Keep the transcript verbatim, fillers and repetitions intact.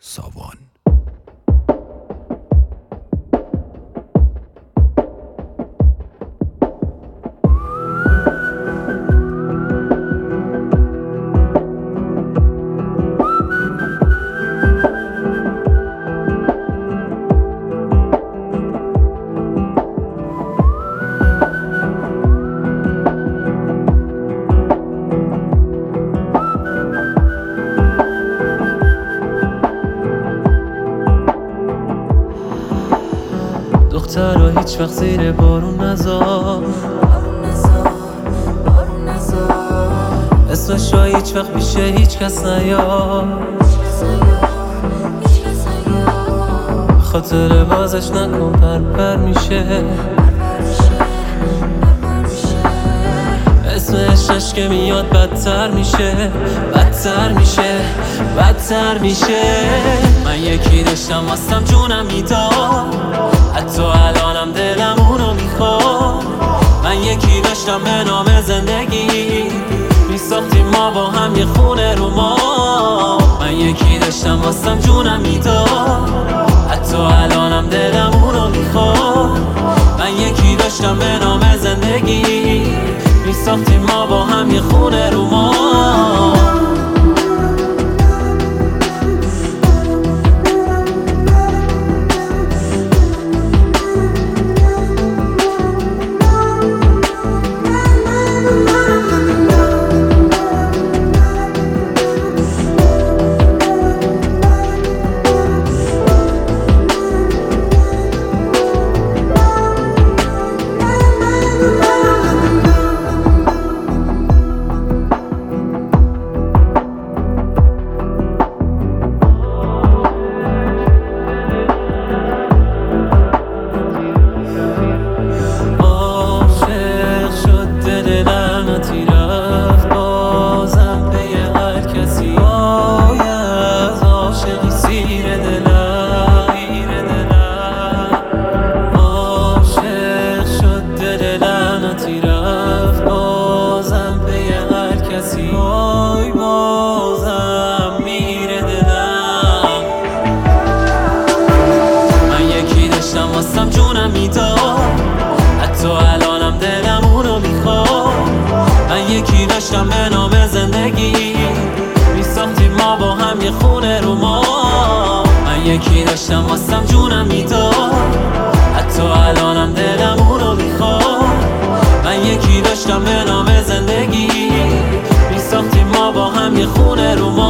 ساوان. دخترها هیچ وقت زیر بارون نذار، اسمش را هیچ وقت پیشه هیچ کس نیار، خاطر بازش نکن پر پر میشه، اسمش که میاد بدتر میشه، بدتر میشه، بدتر میشه. من یکی داشتم واسم جونم میداد، حتی الانم دلم اونو میخواد. من یکی داشتم به نام زندگی، میساختیم ما با هم یه خونه رو ما. من یکی داشتم واسم جونم میداد، حتی الانم دلم اونو میخواد. من یکی داشتم به نام زندگی، میساختیم ما با هم یه خونه رو ما. واسم جونم میداد، حتی الانم دلم اونو میخواد. من یکی داشتم به نام زندگی، میساختیم ما با هم یه خونه رو ما. من یکی داشتم واسم جونم میداد، حتی الانم دلم اونو میخواد. من یکی داشتم به نام زندگی، میساختیم ما با هم یه خونه رو ما.